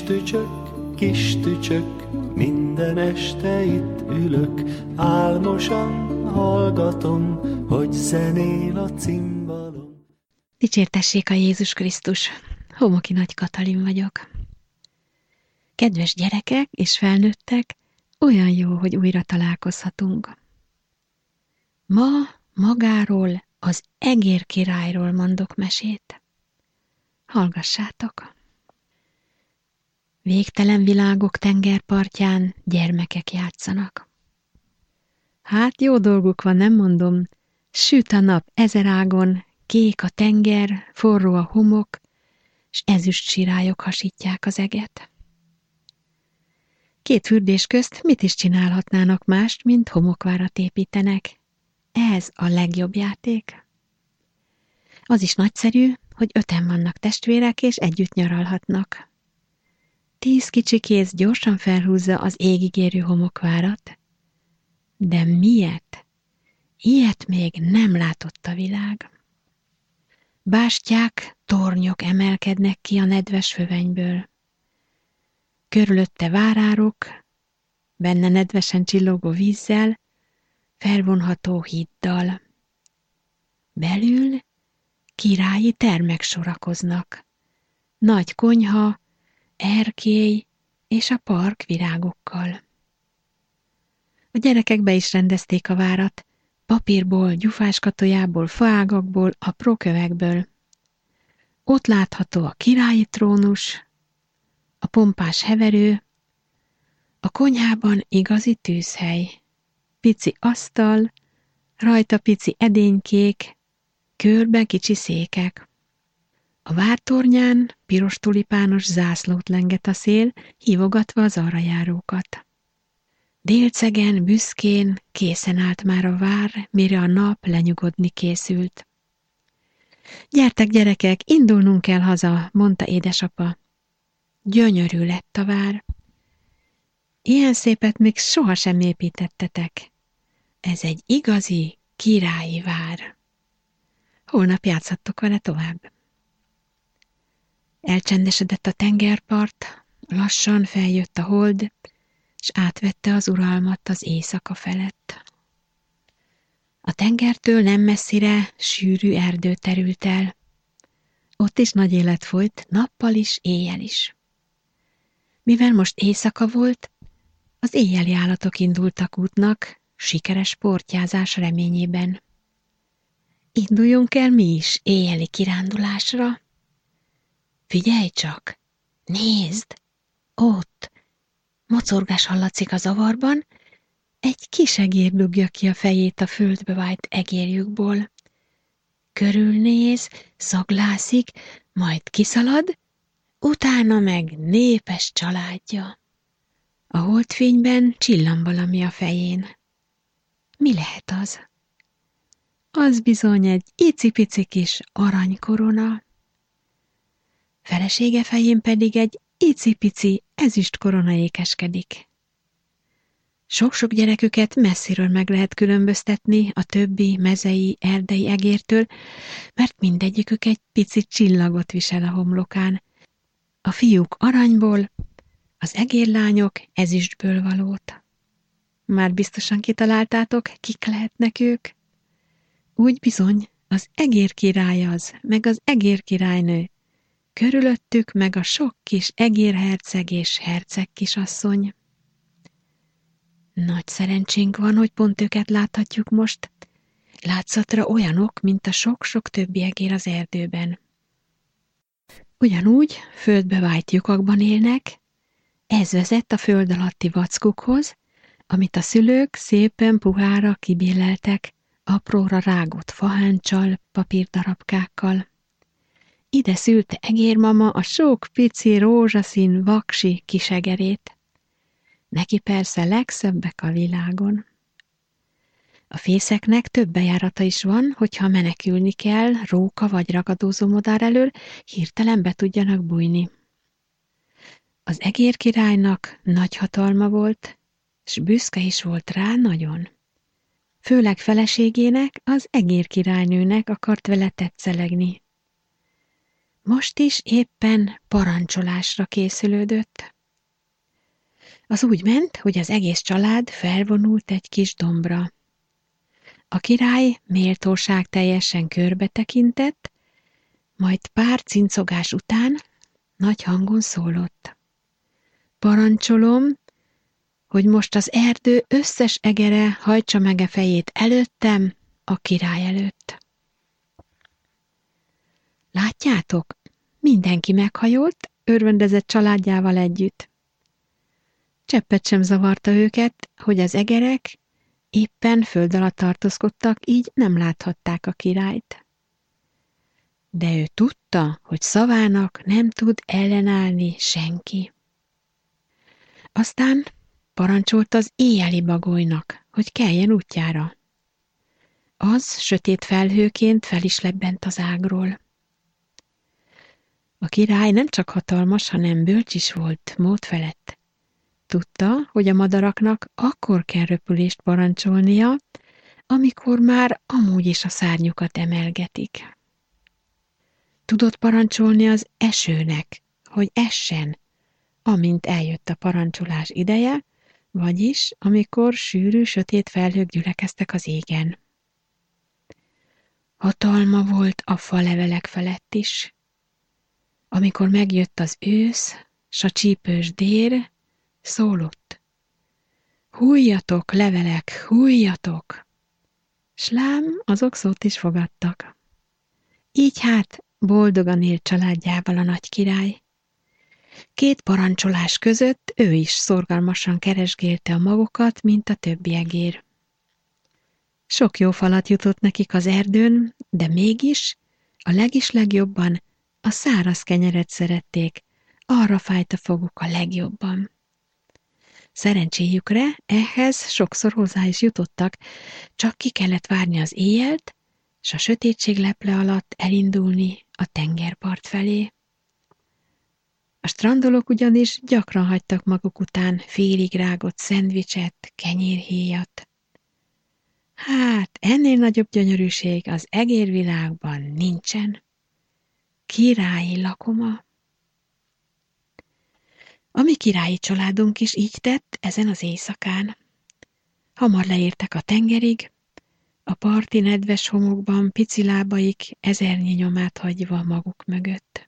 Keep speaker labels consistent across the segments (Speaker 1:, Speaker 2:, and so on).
Speaker 1: kis tücsök, minden este itt ülök, álmosan hallgatom, hogy zenél a cimbalom.
Speaker 2: Dicsértessék a Jézus Krisztus! Homoki Nagy Katalin vagyok. Kedves gyerekek és felnőttek, olyan jó, hogy újra találkozhatunk. Ma magáról, az egér királyról mondok mesét. Hallgassátok! Végtelen világok tengerpartján gyermekek játszanak. Hát jó dolguk van, nem mondom, süt a nap ezerágon, kék a tenger, forró a homok, s ezüst sirályok hasítják az eget. Két fürdés közt mit is csinálhatnának mást, mint homokvárat építenek? Ez a legjobb játék. Az is nagyszerű, hogy 5-en vannak testvérek, és együtt nyaralhatnak. 10 kicsi kéz gyorsan felhúzza az égig érő homokvárat. De miért? Ilyet még nem látott a világ. Bástyák, tornyok emelkednek ki a nedves fövenyből. Körülötte várárok, benne nedvesen csillogó vízzel, felvonható híddal. Belül királyi termek sorakoznak. Nagy konyha, erkély és a park virágokkal. A gyerekek be is rendezték a várat, papírból, gyufáskatojából, faágakból, apró kövekből. Ott látható a királyi trónus, a pompás heverő, a konyhában igazi tűzhely, pici asztal, rajta pici edénykék, körbe kicsi székek. A vártornyán piros tulipános zászlót lenget a szél, hívogatva az arrajárókat. Délcegen, büszkén készen állt már a vár, mire a nap lenyugodni készült. Gyertek, gyerekek, indulnunk kell haza, mondta édesapa. Gyönyörű lett a vár. Ilyen szépet még sohasem építettetek. Ez egy igazi királyi vár. Holnap játszhattok vele tovább. Elcsendesedett a tengerpart, lassan feljött a hold, és átvette az uralmat az éjszaka felett. A tengertől nem messzire sűrű erdő terült el. Ott is nagy élet folyt, nappal is, éjjel is. Mivel most éjszaka volt, az éjjeli állatok indultak útnak, sikeres sportjázás reményében. Induljunk el mi is éjjeli kirándulásra? Figyelj csak! Nézd! Ott! Mocorgás hallatszik a zavarban, egy kis egér dugja ki a fejét a földbe vájt egérjükból. Körülnéz, szaglászik, majd kiszalad, utána meg népes családja. A holdfényben csillan valami a fején. Mi lehet az? Az bizony egy icipici kis aranykorona. Felesége fején pedig egy icipici ezüstkorona ékeskedik. Sok-sok gyereküket messziről meg lehet különböztetni a többi mezei, erdei egértől, mert mindegyikük egy pici csillagot visel a homlokán. A fiúk aranyból, az egérlányok ezüstből valót. Már biztosan kitaláltátok, kik lehetnek ők? Úgy bizony, az egér király az, meg az egér királynő. Körülöttük meg a sok kis egérherceg és herceg kisasszony. Nagy szerencsénk van, hogy pont őket láthatjuk most. Látszatra olyanok, mint a sok-sok többi egér az erdőben. Ugyanúgy földbe vájt lyukakban élnek, ez vezet a föld alatti vackukhoz, amit a szülők szépen puhára kibilleltek, apróra rágott faháncsal, papírdarabkákkal. Ide szülte egérmama a sok pici rózsaszín vaksi kisegerét. Neki persze legszebbek a világon. A fészeknek több bejárata is van, hogyha menekülni kell róka vagy ragadozó madár elől, hirtelen be tudjanak bújni. Az egér királynak nagy hatalma volt, s büszke is volt rá nagyon. Főleg feleségének, az egér királynőnek akart vele tetszelegni. Most is éppen parancsolásra készülődött. Az úgy ment, hogy az egész család felvonult egy kis dombra. A király méltóság teljesen körbe tekintett, majd pár cincogás után nagy hangon szólott. Parancsolom, hogy most az erdő összes egere hajtsa meg a fejét előttem, a király előtt. Látjátok? Mindenki meghajolt, örvendezett családjával együtt. Cseppet sem zavarta őket, hogy az egerek éppen föld alatt tartózkodtak, így nem láthatták a királyt. De ő tudta, hogy szavának nem tud ellenállni senki. Aztán parancsolt az éjjeli bagolynak, hogy keljen útjára. Az sötét felhőként fel is lebbent az ágról. A király nem csak hatalmas, hanem bölcs is volt mód felett. Tudta, hogy a madaraknak akkor kell röpülést parancsolnia, amikor már amúgy is a szárnyukat emelgetik. Tudott parancsolni az esőnek, hogy essen, amint eljött a parancsolás ideje, vagyis amikor sűrű, sötét felhők gyülekeztek az égen. Hatalma volt a falevelek felett is. Amikor megjött az ősz, s a csípős dél, szólott. Hújjatok, levelek, hújjatok! S lám, azok szót is fogadtak. Így hát boldogan élt családjával a nagy király. 2 parancsolás között ő is szorgalmasan keresgélte a magokat, mint a többi egér. Sok jó falat jutott nekik az erdőn, de mégis a legjobban a száraz kenyeret szerették, arra fájt a foguk a legjobban. Szerencséjükre ehhez sokszor hozzá is jutottak, csak ki kellett várni az éjjelt, s a sötétség leple alatt elindulni a tengerpart felé. A strandolók ugyanis gyakran hagytak maguk után félig rágott szendvicset, kenyérhéjat. Hát, ennél nagyobb gyönyörűség az egérvilágban nincsen. Királyi lakoma. A mi királyi családunk is így tett ezen az éjszakán. Hamar leértek a tengerig, a parti nedves homokban pici lábaik ezernyi nyomát hagyva maguk mögött.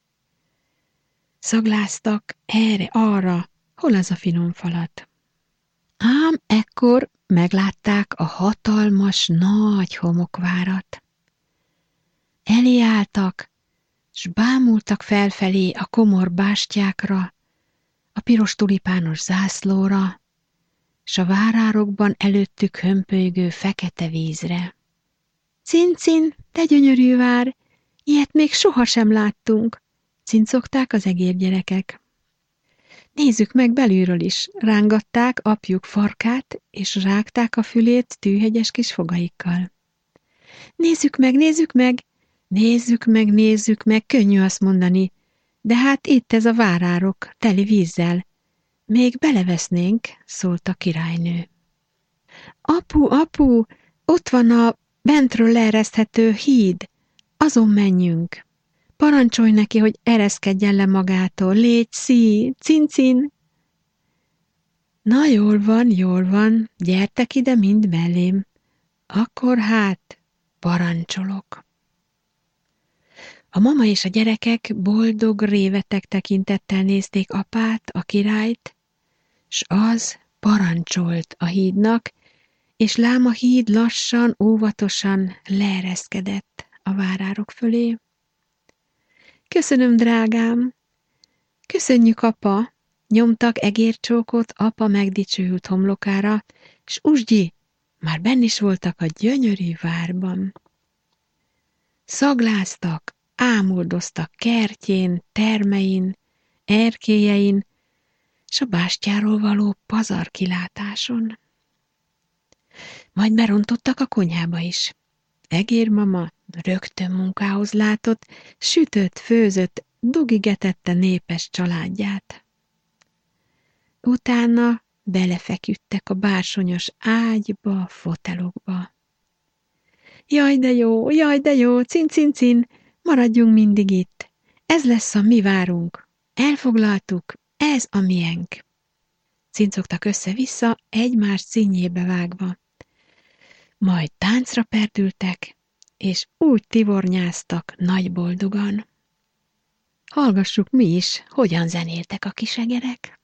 Speaker 2: Szagláztak erre-arra, hol az a finom falat. Ám ekkor meglátták a hatalmas, nagy homokvárat. Elé álltak, s bámultak felfelé a komor bástyákra, a piros tulipános zászlóra, s a várárokban előttük hömpölygő fekete vízre. Cincin, te gyönyörű vár, ilyet még sohasem láttunk, cincogták az egérgyerekek. Nézzük meg belülről is, rángatták apjuk farkát, és rágták a fülét tűhegyes kis fogaikkal. Nézzük meg, nézzük meg, nézzük meg, nézzük meg, könnyű azt mondani, de hát itt ez a várárok, teli vízzel. Még belevesznénk, szólt a királynő. Apu, apu, ott van a bentről leereszthető híd, azon menjünk. Parancsolj neki, hogy ereszkedjen le magától, légy szí, cincin. Na, jól van, gyertek ide mind mellém. Akkor hát, parancsolok. A mama és a gyerekek boldog, réveteg tekintettel nézték apát, a királyt, s az parancsolt a hídnak, és lám a híd lassan, óvatosan leereszkedett a várárok fölé. Köszönöm, drágám! Köszönjük, apa! Nyomtak egércsókot apa megdicsőült homlokára, s usgyi, már benn is voltak a gyönyörű várban. Szagláztak, ámuldoztak kertjén, termein, erkélyein, s a bástyáról való pazar kilátáson. Majd berontottak a konyhába is. Egérmama rögtön munkához látott, sütött, főzött, dugigetette népes családját. Utána belefeküdtek a bársonyos ágyba, fotelokba. Jaj, de jó, cin, maradjunk mindig itt. ez lesz a mi várunk. Elfoglaltuk, ez a miénk. Cincogtak össze-vissza, egymás színjébe vágva. Majd táncra perdültek, és úgy tivornyáztak nagy boldogan. Hallgassuk mi is, hogyan zenéltek a kisegerek.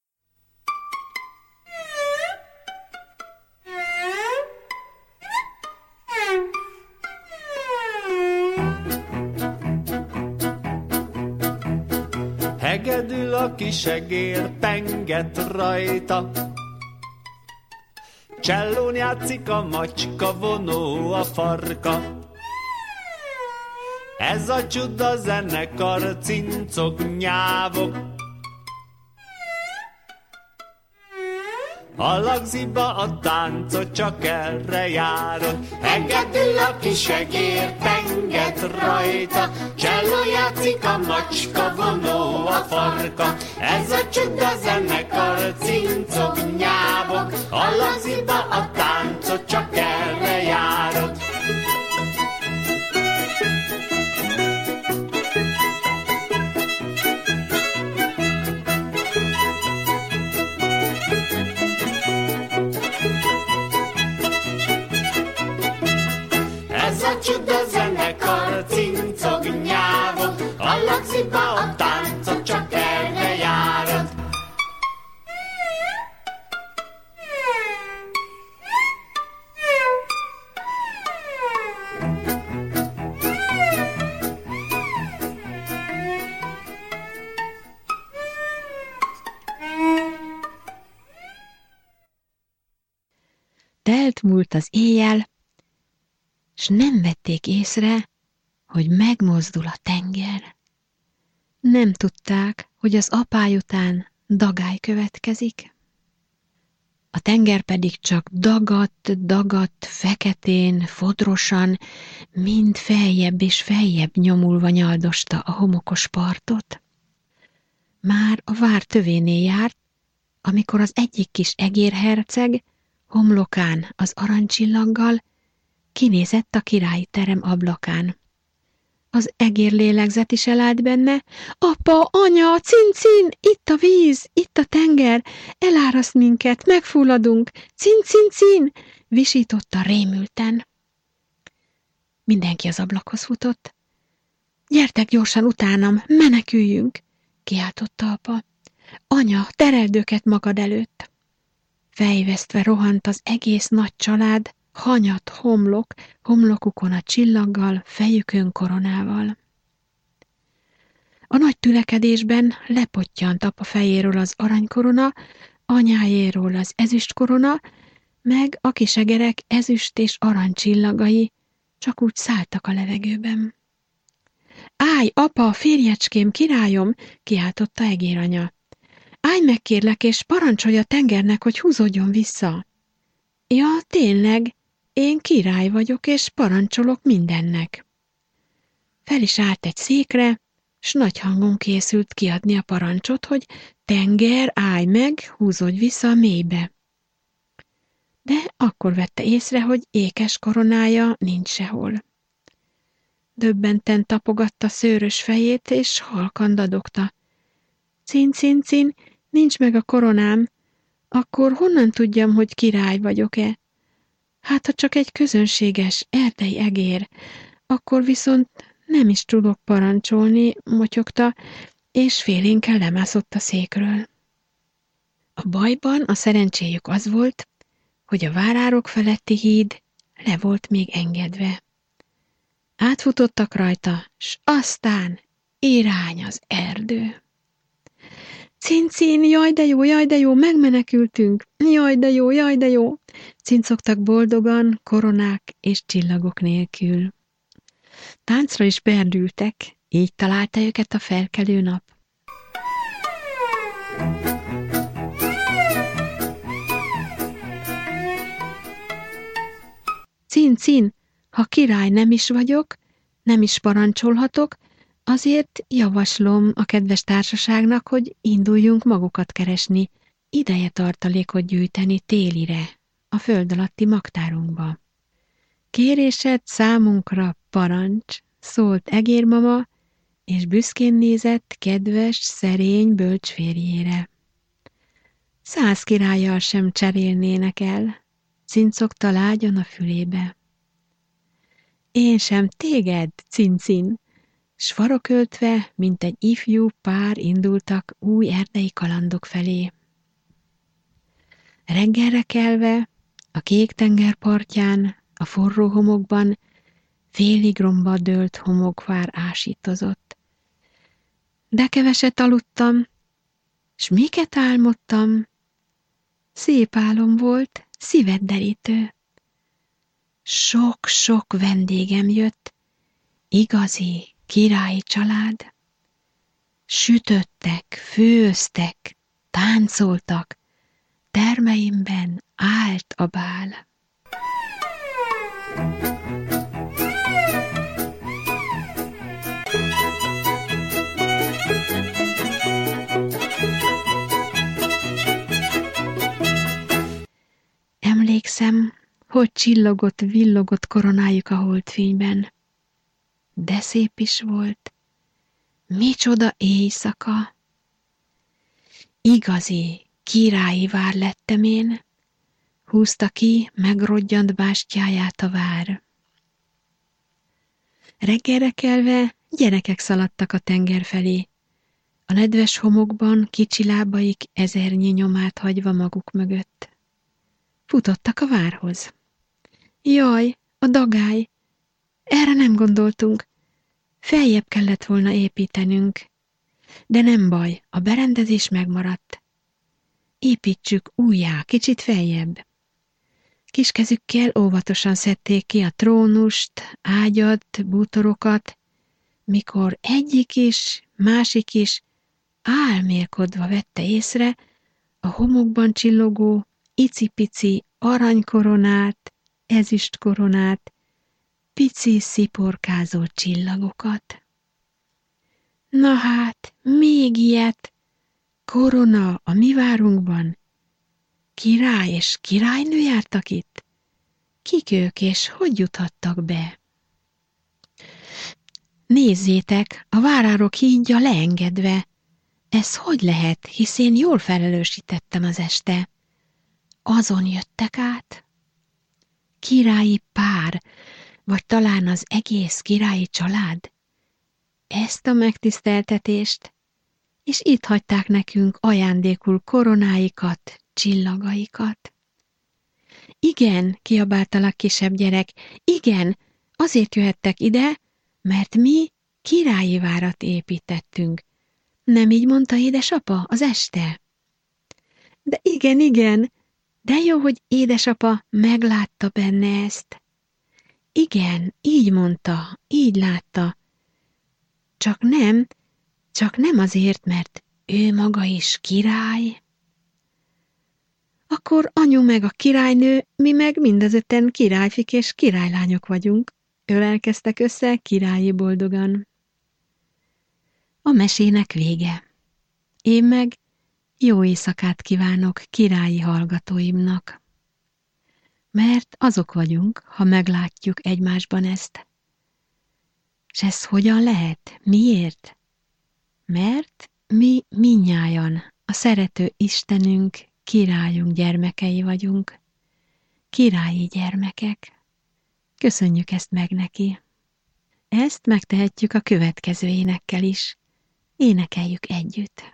Speaker 1: Hegedül a kisegér, penget rajta, csellón játszik a macska, vonó a farka. Ez a csuda zenekar, cincok, nyávok, a lagziba a táncot csak erre járok. Hegedül a kisegér, penget rajta, cselló játszik a macska, vonó a farka. Ez a csuda zenekar, cincok, nyávok, a lagziba a táncot csak erre járok. Csuda zenekar, cincog, nyávok, a lagziba a táncot csak erre járod.
Speaker 2: Telt múlt az éjjel, s nem vették észre, hogy megmozdul a tenger. Nem tudták, hogy az apály után dagály következik. A tenger pedig csak dagadt, feketén, fodrosan, mind feljebb és feljebb nyomulva nyaldosta a homokos partot. Már a vár tövénél járt, amikor az egyik kis egérherceg homlokán az aranycsillaggal kinézett a királyi terem ablakán. Az egér lélegzet is elállt benne. Apa, anya, cincin, itt a víz, itt a tenger, eláraszt minket, megfulladunk, cincin, visította rémülten. Mindenki az ablakhoz futott. Gyertek gyorsan utánam, meneküljünk, kiáltotta apa. Anya, tereld őket magad előtt. Fejvesztve rohant az egész nagy család, hanyat homlokukon a csillaggal, fejükön koronával. A nagy tülekedésben lepottyant apa fejéről az aranykorona, anyájéról az ezüstkorona, meg a kisegerek ezüst és aranycsillagai csak úgy szálltak a levegőben. Állj, apa, férjecském, királyom, kiáltotta egéranya. Állj meg kérlek, és parancsolj a tengernek, hogy húzódjon vissza. Ja, tényleg, én király vagyok, és parancsolok mindennek. Fel is állt egy székre, s nagy hangon készült kiadni a parancsot, hogy tenger, állj meg, húzódj vissza a mélybe. De akkor vette észre, hogy ékes koronája nincs sehol. Döbbenten tapogatta szőrös fejét, és halkan dadogta. Cin, nincs meg a koronám, akkor honnan tudjam, hogy király vagyok-e? Hát, ha csak egy közönséges erdei egér, akkor viszont nem is tudok parancsolni, motyogta, és félénkkel lemászott a székről. A bajban a szerencséjük az volt, hogy a várárok feletti híd le volt még engedve. Átfutottak rajta, s aztán irány az erdő. Cincin, jaj de jó, megmenekültünk, jaj de jó, cincogtak boldogan, koronák és csillagok nélkül. Táncra is perdültek, így találta őket a felkelő nap. Cin, ha király nem is vagyok, nem is parancsolhatok, azért javaslom a kedves társaságnak, hogy induljunk magukat keresni, ideje tartalékot gyűjteni télire, a föld alatti magtárunkba. Kérésed számunkra parancs, szólt egérmama, és büszkén nézett kedves, szerény bölcs férjére. 100 királlyal sem cserélnének el, cincogta lágyan a fülébe. Én sem téged, cincin, s faroköltve, mint egy ifjú pár indultak új erdei kalandok felé. Reggelre kelve, a kék tenger partján, a forró homokban félig romba dőlt homokvár ásítozott. De keveset aludtam, s miket álmodtam? Szép álom volt, szívedderítő. Sok-sok vendégem jött, igazi, királyi család. Sütöttek, főztek, táncoltak, termeimben állt a bál. Emlékszem, hogy csillogott, villogott koronájuk a holdfényben. De szép is volt. Micsoda éjszaka! Igazi, királyi vár lettem én, húzta ki megrodjant bástyáját a vár. Reggelre kelve gyerekek szaladtak a tenger felé, a nedves homokban kicsi lábaik ezernyi nyomát hagyva maguk mögött. Futottak a várhoz. Jaj, a dagály! Erre nem gondoltunk. Feljebb kellett volna építenünk. De nem baj, a berendezés megmaradt. Építsük újjá, kicsit feljebb. Kiskezükkel óvatosan szedték ki a trónust, ágyat, bútorokat, mikor egyik is, másik is álmélkodva vette észre a homokban csillogó, icipici aranykoronát, ezüstkoronát, pici sziporkázó csillagokat. Na hát, még ilyet! Korona a mi várunkban? Király és királynő jártak itt? Kik ők és hogy juthattak be? Nézzétek, a várárok hídja leengedve. Ez hogy lehet, hisz én jól felelősítettem az este. Azon jöttek át? Királyi pár, vagy talán az egész királyi család? Ezt a megtiszteltetést, és itt hagyták nekünk ajándékul koronáikat, csillagaikat. Igen, kiabálta a kisebb gyerek, igen, azért jöhettek ide, mert mi királyi várat építettünk. Nem így mondta édesapa az este? De igen, igen, de jó, hogy édesapa meglátta benne ezt. Igen, így mondta, így látta. Csak nem azért, mert ő maga is király. Akkor anyu meg a királynő, mi meg mindazötten királyfik és királylányok vagyunk. Ölelkeztek össze királyi boldogan. A mesének vége. Én meg jó éjszakát kívánok királyi hallgatóimnak. Mert azok vagyunk, ha meglátjuk egymásban ezt. S ez hogyan lehet? Miért? Mert mi mindnyájan a szerető Istenünk, királyunk gyermekei vagyunk. Királyi gyermekek. Köszönjük ezt meg neki. Ezt megtehetjük a következő énekkel is. Énekeljük együtt.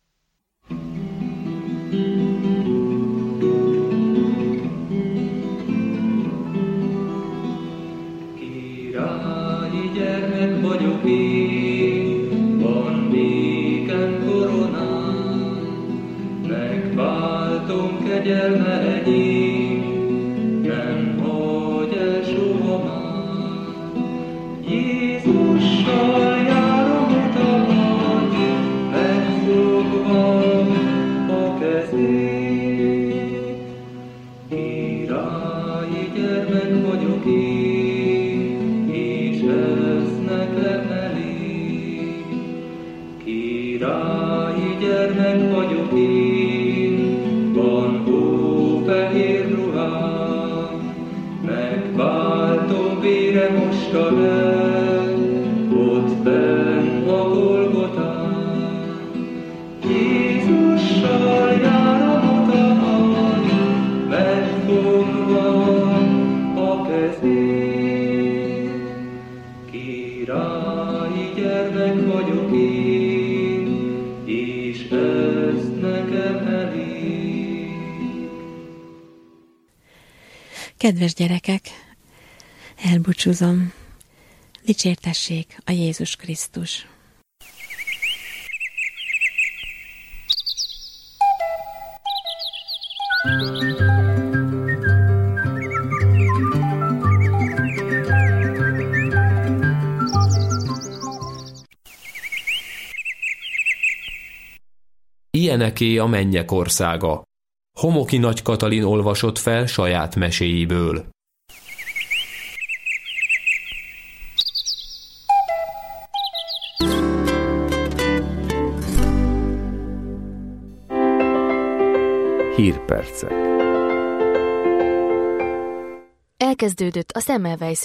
Speaker 3: Királyi gyermek vagyok én, van nékem koronám, megváltom kegyelme enyém, nem hagy el soha már. Jézussal járom utat, megfogva a kezét. Királyi gyermek vagyok én, és ez nekem elég. Királyi gyermek vagyok én, van hófehér ruhám, megváltom vére most a ott benn a Golgotán. Jézussal jár a utamon, megfogva a kezét. Királyi gyermek vagyok én, és ez nekem elég.
Speaker 2: Kedves gyerekek, elbúcsúzom. Dicsértessék a Jézus Krisztus.
Speaker 4: Ilyeneké a mennyek országa. Homoki Nagy Katalin olvasott fel saját meséjéből.
Speaker 5: Hírpercek.
Speaker 6: Elkezdődött a Semmelweis